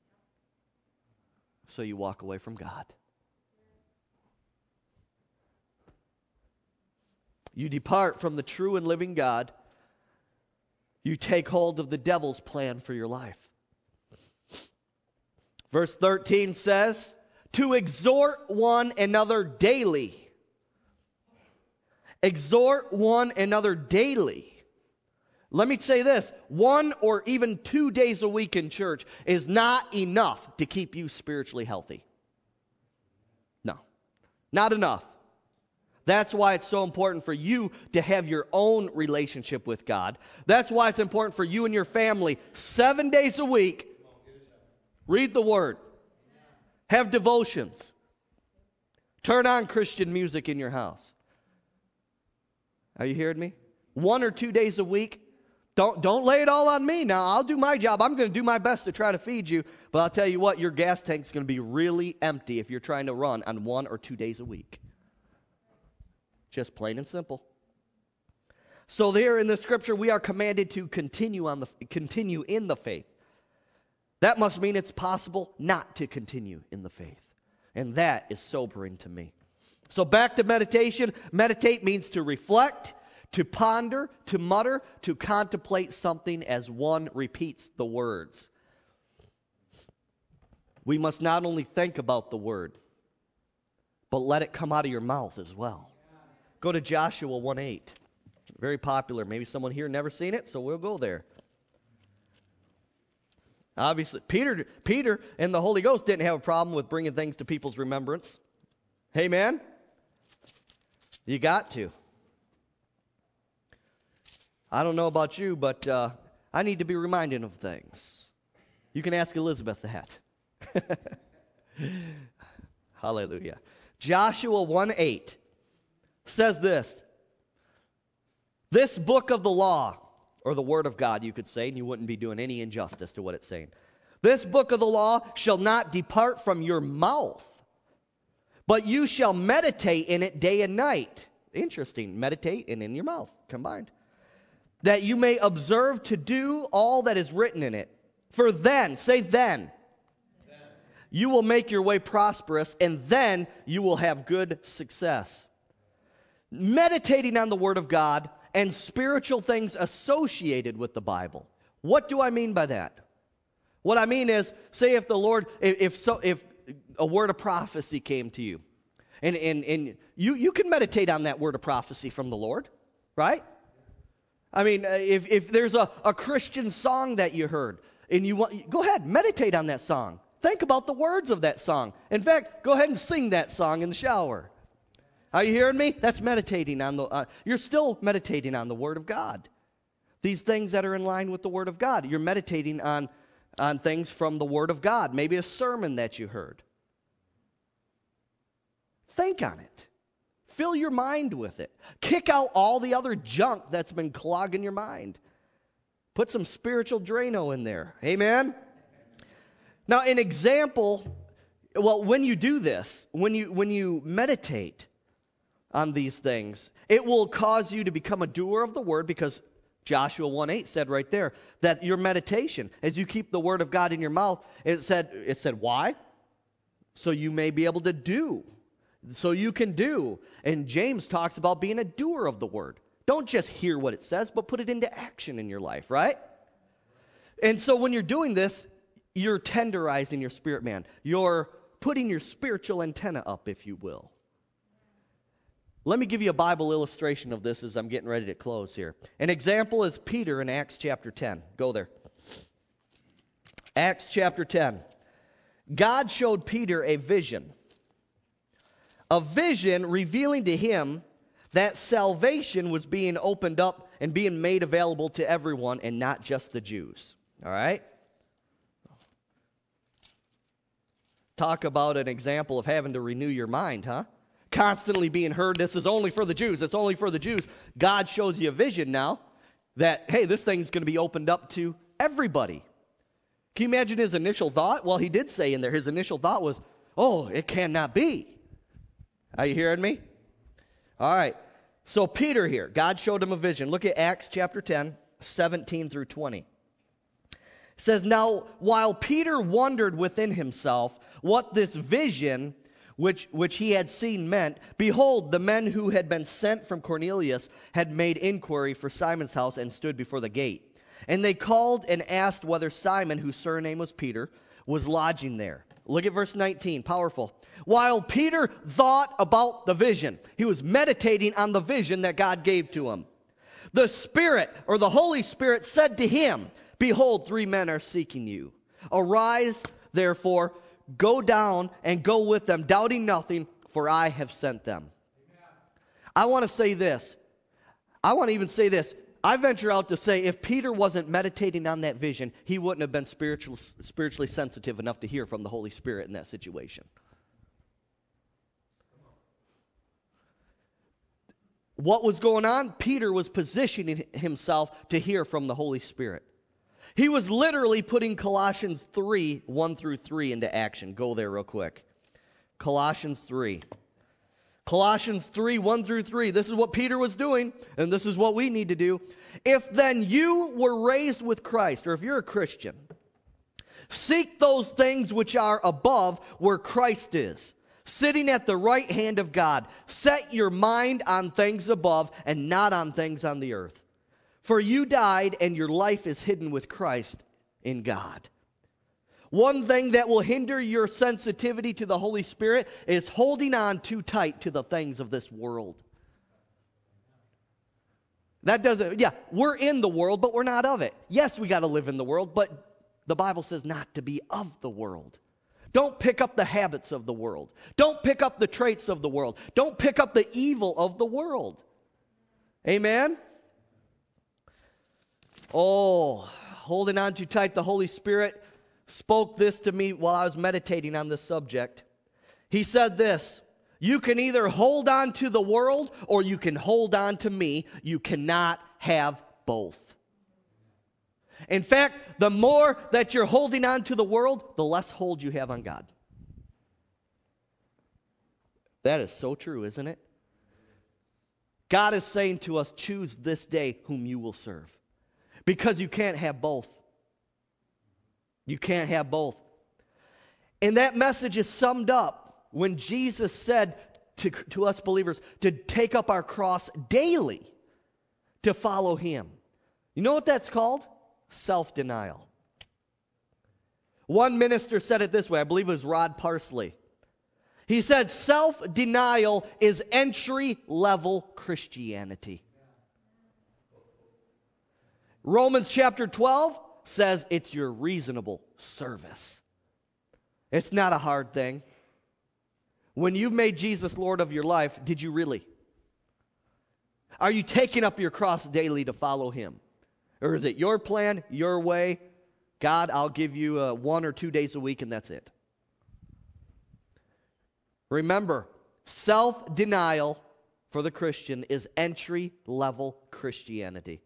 so you walk away from God. You depart from the true and living God. You take hold of the devil's plan for your life. Verse 13 says, to exhort one another daily. Exhort one another daily. Let me say this, 1 or even 2 days a week in church is not enough to keep you spiritually healthy. No, not enough. That's why it's so important for you to have your own relationship with God. That's why it's important for you and your family 7 days a week. Read the Word. Have devotions. Turn on Christian music in your house. Are you hearing me? 1 or 2 days a week. Don't lay it all on me. Now, I'll do my job. I'm going to do my best to try to feed you. But I'll tell you what, your gas tank's going to be really empty if you're trying to run on 1 or 2 days a week. Just plain and simple. So there in the scripture, we are commanded to continue in the faith. That must mean it's possible not to continue in the faith. And that is sobering to me. So back to meditation. Meditate means to reflect, to ponder, to mutter, to contemplate something as one repeats the words. We must not only think about the word, but let it come out of your mouth as well. Go to Joshua 1:8. Very popular. Maybe someone here never seen it, so we'll go there. Obviously, Peter and the Holy Ghost didn't have a problem with bringing things to people's remembrance. Hey, man. You got to. I don't know about you, but I need to be reminded of things. You can ask Elizabeth that. Hallelujah. Joshua 1:8 says this. This book of the law, or the word of God, you could say, and you wouldn't be doing any injustice to what it's saying. This book of the law shall not depart from your mouth, but you shall meditate in it day and night. Interesting. Meditate and in your mouth combined. That you may observe to do all that is written in it. For then, say then, you will make your way prosperous, and then you will have good success. Meditating on the Word of God and spiritual things associated with the Bible. What do I mean by that? What I mean is, say if the Lord, if a word of prophecy came to you, and you can meditate on that word of prophecy from the Lord, right? I mean, if there's a Christian song that you heard, and you want, go ahead, meditate on that song. Think about the words of that song. In fact, go ahead and sing that song in the shower. Are you hearing me? That's meditating on the, you're still meditating on the Word of God. These things that are in line with the Word of God. You're meditating on things from the Word of God. Maybe a sermon that you heard. Think on it. Fill your mind with it. Kick out all the other junk that's been clogging your mind. Put some spiritual Drano in there. Amen? Now, an example, well, when you do this, when you meditate on these things, it will cause you to become a doer of the word, because Joshua 1:8 said right there that your meditation, as you keep the word of God in your mouth, it said why? So you may be able to do. So you can do. And James talks about being a doer of the word. Don't just hear what it says, but put it into action in your life, right? And so when you're doing this, you're tenderizing your spirit man. You're putting your spiritual antenna up, if you will. Let me give you a Bible illustration of this as I'm getting ready to close here. An example is Peter in Acts chapter 10. Go there. Acts chapter 10. God showed Peter a vision revealing to him that salvation was being opened up and being made available to everyone and not just the Jews. All right? Talk about an example of having to renew your mind, huh? Constantly being heard, this is only for the Jews, it's only for the Jews. God shows you a vision now that, hey, this thing's going to be opened up to everybody. Can you imagine his initial thought? Well, he did say in there, his initial thought was, oh, it cannot be. Are you hearing me? All right. So Peter here, God showed him a vision. Look at Acts chapter 10, 17 through 20. It says, now, while Peter wondered within himself what this vision which he had seen meant, behold, the men who had been sent from Cornelius had made inquiry for Simon's house and stood before the gate. And they called and asked whether Simon, whose surname was Peter, was lodging there. Look at verse 19, powerful. While Peter thought about the vision, he was meditating on the vision that God gave to him. The Spirit, or the Holy Spirit, said to him, behold, 3 men are seeking you. Arise, therefore, go down and go with them, doubting nothing, for I have sent them. Amen. I want to say this. I want to even say this. I venture out to say if Peter wasn't meditating on that vision, he wouldn't have been spiritually sensitive enough to hear from the Holy Spirit in that situation. What was going on? Peter was positioning himself to hear from the Holy Spirit. He was literally putting Colossians 3, 1 through 3 into action. Go there real quick. Colossians 3. Colossians 3, 1 through 3. This is what Peter was doing, and this is what we need to do. If then you were raised with Christ, or if you're a Christian, seek those things which are above where Christ is, sitting at the right hand of God. Set your mind on things above and not on things on the earth. For you died, and your life is hidden with Christ in God. One thing that will hinder your sensitivity to the Holy Spirit is holding on too tight to the things of this world. That doesn't, we're in the world, but we're not of it. Yes, we got to live in the world, but the Bible says not to be of the world. Don't pick up the habits of the world. Don't pick up the traits of the world. Don't pick up the evil of the world. Amen? Oh, holding on too tight, the Holy Spirit spoke this to me while I was meditating on this subject. He said this, you can either hold on to the world or you can hold on to me. You cannot have both. In fact, the more that you're holding on to the world, the less hold you have on God. That is so true, isn't it? God is saying to us, choose this day whom you will serve. Because you can't have both. You can't have both. And that message is summed up when Jesus said to us believers to take up our cross daily to follow Him. You know what that's called? Self-denial. One minister said it this way, I believe it was Rod Parsley. He said, self-denial is entry-level Christianity. Romans chapter 12 says it's your reasonable service. It's not a hard thing. When you've made Jesus Lord of your life, did you really? Are you taking up your cross daily to follow Him? Or is it your plan, your way? God, I'll give you 1 or 2 days a week and that's it. Remember, self-denial for the Christian is entry-level Christianity.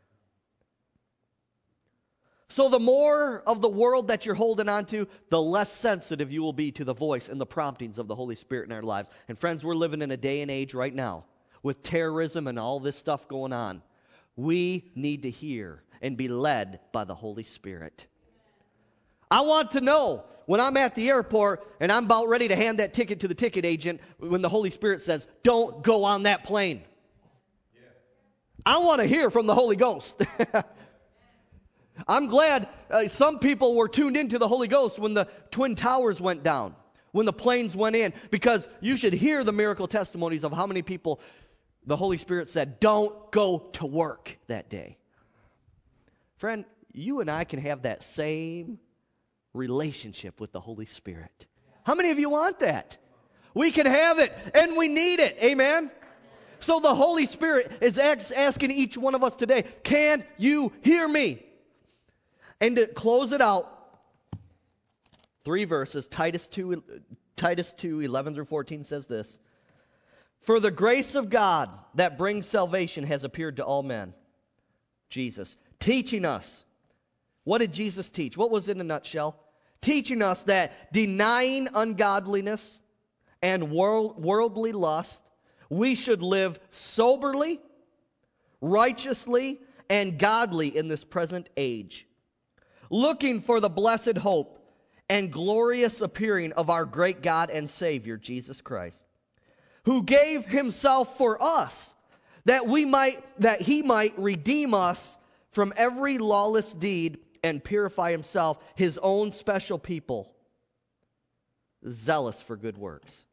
So the more of the world that you're holding on to, the less sensitive you will be to the voice and the promptings of the Holy Spirit in our lives. And friends, we're living in a day and age right now with terrorism and all this stuff going on. We need to hear and be led by the Holy Spirit. I want to know when I'm at the airport and I'm about ready to hand that ticket to the ticket agent when the Holy Spirit says, don't go on that plane. Yeah. I want to hear from the Holy Ghost. I'm glad some people were tuned into the Holy Ghost when the Twin Towers went down, when the planes went in, because you should hear the miracle testimonies of how many people the Holy Spirit said, don't go to work that day. Friend, you and I can have that same relationship with the Holy Spirit. How many of you want that? We can have it, and we need it. Amen? So the Holy Spirit is asking each one of us today, can you hear me? And to close it out, 3 verses, Titus 2, 11 through 14 says this. For the grace of God that brings salvation has appeared to all men, Jesus, teaching us What did Jesus teach? What was it in a nutshell? Teaching us that denying ungodliness and worldly lust, we should live soberly, righteously, and godly in this present age, looking for the blessed hope and glorious appearing of our great God and Savior, Jesus Christ, who gave himself for us, that he might redeem us from every lawless deed and purify himself, his own special people, zealous for good works.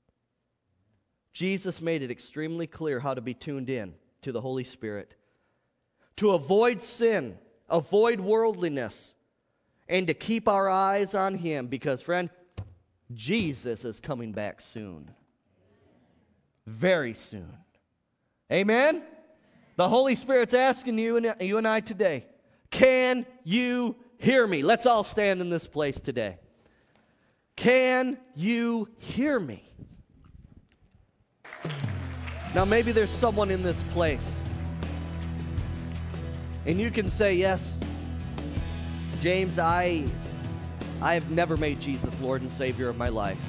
Jesus made it extremely clear how to be tuned in to the Holy Spirit, to avoid sin, avoid worldliness, and to keep our eyes on him, because, friend, Jesus is coming back soon. Very soon. Amen? The Holy Spirit's asking you and I today, can you hear me? Let's all stand in this place today. Can you hear me? Now maybe there's someone in this place, and you can say, yes, James, I have never made Jesus Lord and Savior of my life.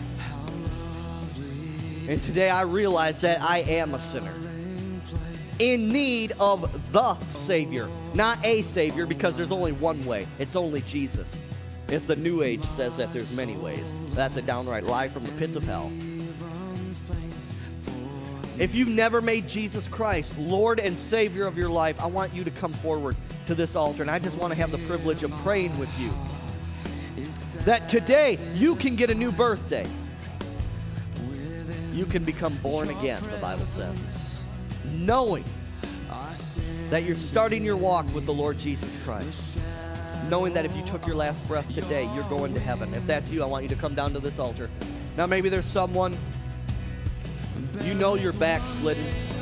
And today I realize that I am a sinner in need of the Savior, not a Savior, because there's only one way. It's only Jesus. It's the New Age says that there's many ways. That's a downright lie from the pits of hell. If you've never made Jesus Christ Lord and Savior of your life, I want you to come forward to this altar, and I just want to have the privilege of praying with you that today you can get a new birthday. You can become born again, the Bible says, knowing that you're starting your walk with the Lord Jesus Christ, knowing that if you took your last breath today, you're going to heaven. If that's you, I want you to come down to this altar. Now maybe there's someone, you know you're backslidden,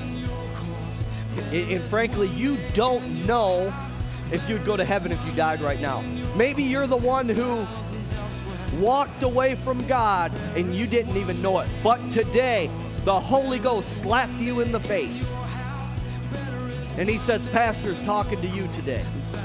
and frankly, you don't know if you'd go to heaven if you died right now. Maybe you're the one who walked away from God and you didn't even know it. But today, the Holy Ghost slapped you in the face. And he says, Pastor's talking to you today.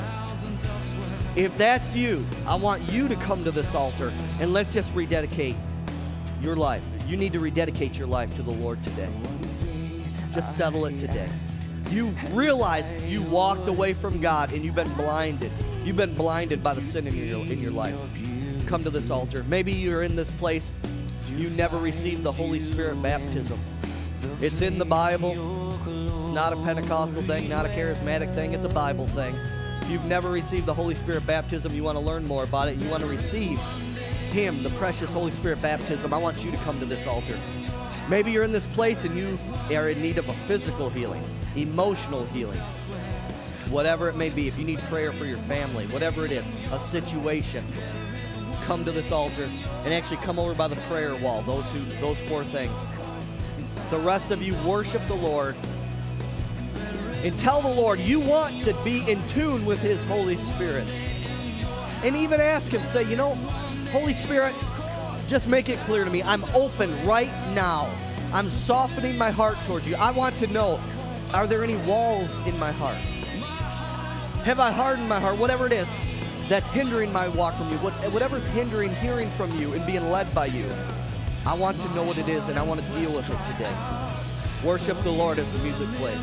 If that's you, I want you to come to this altar and let's just rededicate your life. You need to rededicate your life to the Lord today. Just settle it today. You realize you walked away from God and you've been blinded. You've been blinded by the sin in your life. Come to this altar. Maybe you're in this place, you never received the Holy Spirit baptism. It's in the Bible. It's not a Pentecostal thing, not a charismatic thing. It's a Bible thing. If you've never received the Holy Spirit baptism, you want to learn more about it, you want to receive Him, the precious Holy Spirit baptism, I want you to come to this altar. Maybe you're in this place and you are in need of a physical healing, emotional healing, whatever it may be. If you need prayer for your family, whatever it is, a situation, come to this altar and actually come over by the prayer wall, those four things. The rest of you worship the Lord and tell the Lord you want to be in tune with His Holy Spirit. And even ask Him, say, you know, Holy Spirit, just make it clear to me. I'm open right now. I'm softening my heart towards you. I want to know, are there any walls in my heart? Have I hardened my heart? Whatever it is that's hindering my walk from you, whatever's hindering hearing from you and being led by you, I want to know what it is and I want to deal with it today. Worship the Lord as the music plays.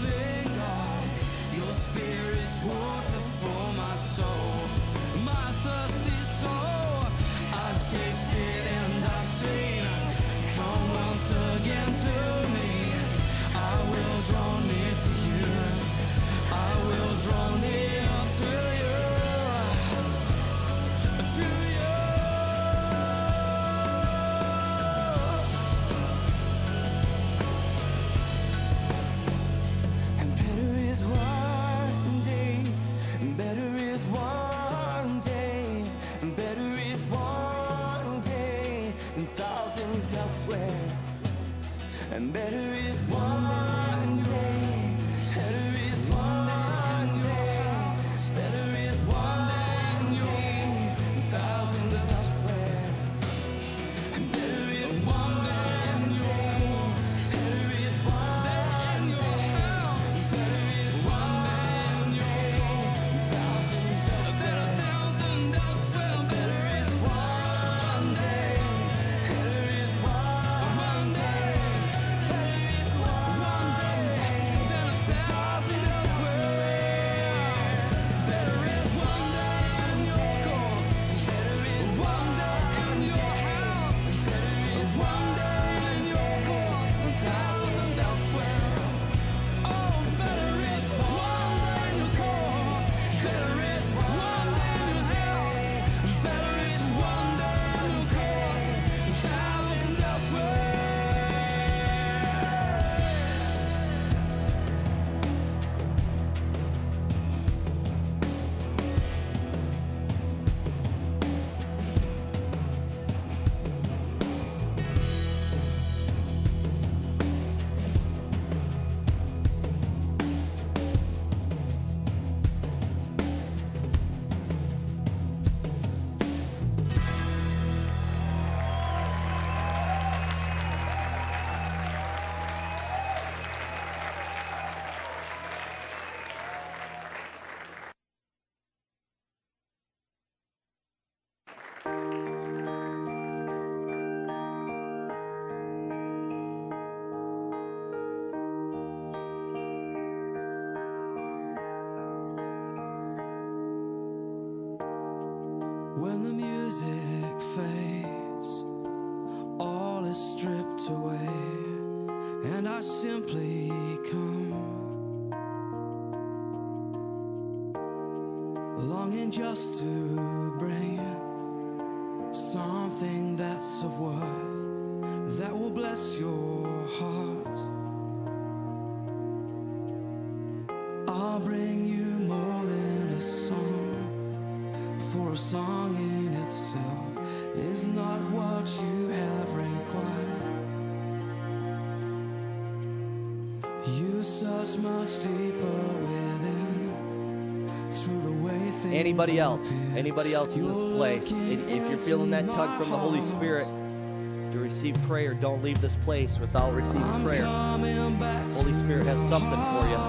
When the music fades, all is stripped away, and I simply come, longing just to bring something that's of worth, that will bless your heart. I'll bring you more than a song, for a song in itself is not what you have required. You search much deeper within, through the way things Anybody else? appear. Anybody else in this place? If you're feeling that tug from the Holy Spirit to receive prayer, don't leave this place without receiving prayer. Holy Spirit has something for you.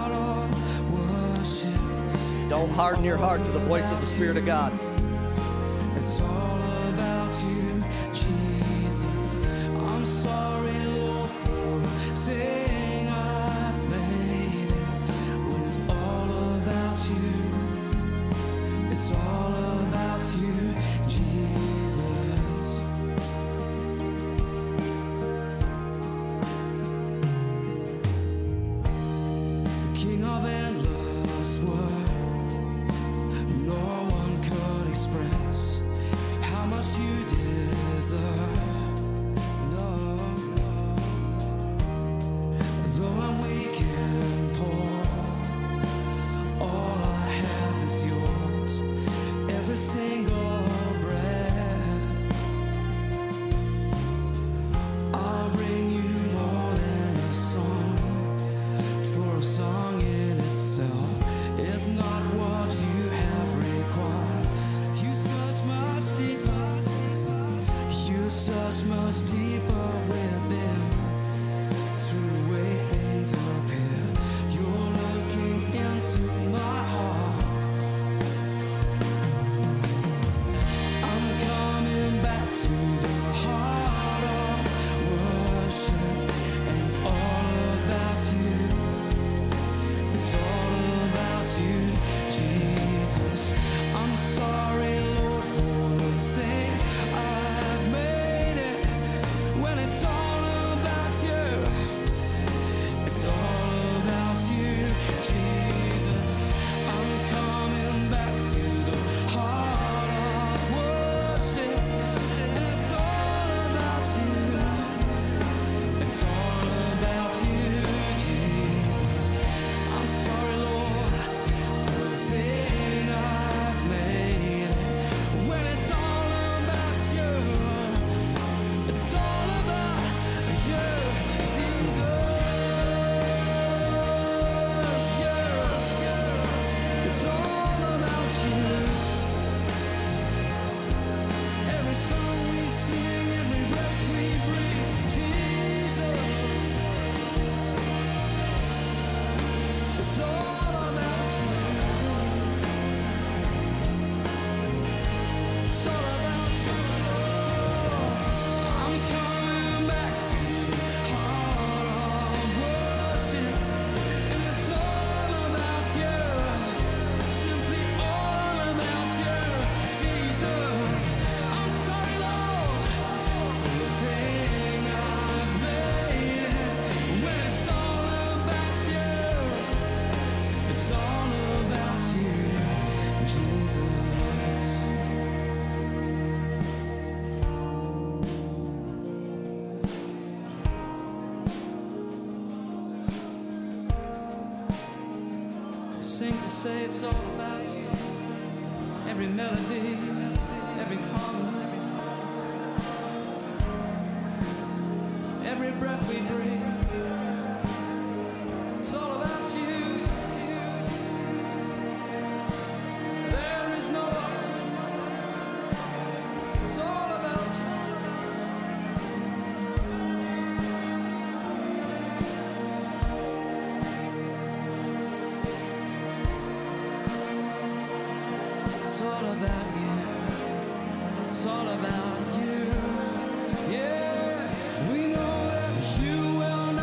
Don't harden your heart to the voice of the Spirit of God. It's all about you, Jesus. I'm sorry, Lord, for the thing I've made. When it's all about you, it's all about you, Jesus. King of endless words, no one could express how much you deserve. No, though I'm weak and poor, all I have is yours. Every single breath, I'll bring you more than a song, for a song in itself is not what you have required. You search much deeper, you search much deeper within, through the way things appear. You're looking into my heart. I'm coming back to the heart of worship, and it's all about you. It's all about you, Jesus. I'm sorry, Lord, for the thing I've made it. When it's all about you, it's all about you, Jesus. I'm coming back to the heart of worship, and it's all about you. It's all about you, Jesus. I'm sorry, Lord, for the thing I've made. When it's all about you, it's all about you, Jesus. Yeah. It's all about you. Every song we sing, every breath we breathe, Jesus. It's all about you. It's all about you. I'm coming back to the heart of worship, and it's all about you. Simply all about you, Jesus. I'm sorry, Lord, for the thing I've made. When it's all about you, it's all about you, Jesus. Sing to say it's all about you. Every melody, every harmony, every breath we breathe. It's all about you. There is no other. It's all about you. It's all about you. It's all about you. Yeah, we know that you will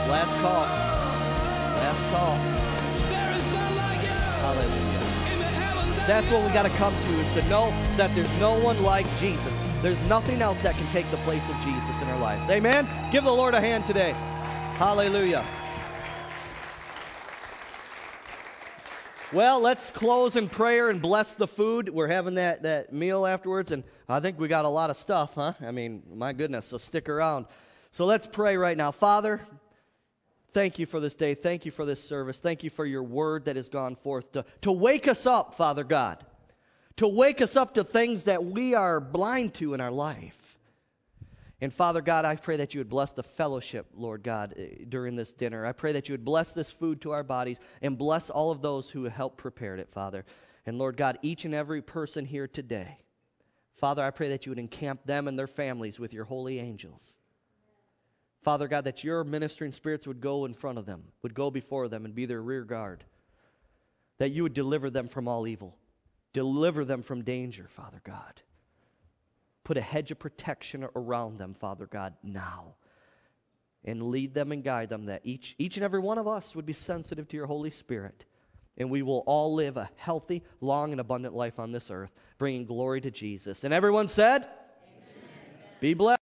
Last call. Last call. There is none like you Hallelujah. in the heavens and That's the what we got to come to, is to know that there's no one like Jesus. There's nothing else that can take the place of Jesus in our lives. Amen? Give the Lord a hand today. Hallelujah. Well, let's close in prayer and bless the food. We're having that meal afterwards, and I think we got a lot of stuff, huh? I mean, my goodness, so stick around. So let's pray right now. Father, thank you for this day. Thank you for this service. Thank you for your word that has gone forth to wake us up, Father God, to wake us up to things that we are blind to in our life. And Father God, I pray that you would bless the fellowship, Lord God, during this dinner. I pray that you would bless this food to our bodies and bless all of those who helped prepare it, Father. And Lord God, each and every person here today, Father, I pray that you would encamp them and their families with your holy angels. Father God, that your ministering spirits would go in front of them, would go before them and be their rear guard. That you would deliver them from all evil. Deliver them from danger, Father God. Put a hedge of protection around them, Father God, now. And lead them and guide them, that each and every one of us would be sensitive to your Holy Spirit. And we will all live a healthy, long, and abundant life on this earth, bringing glory to Jesus. And everyone said, Amen. Be blessed.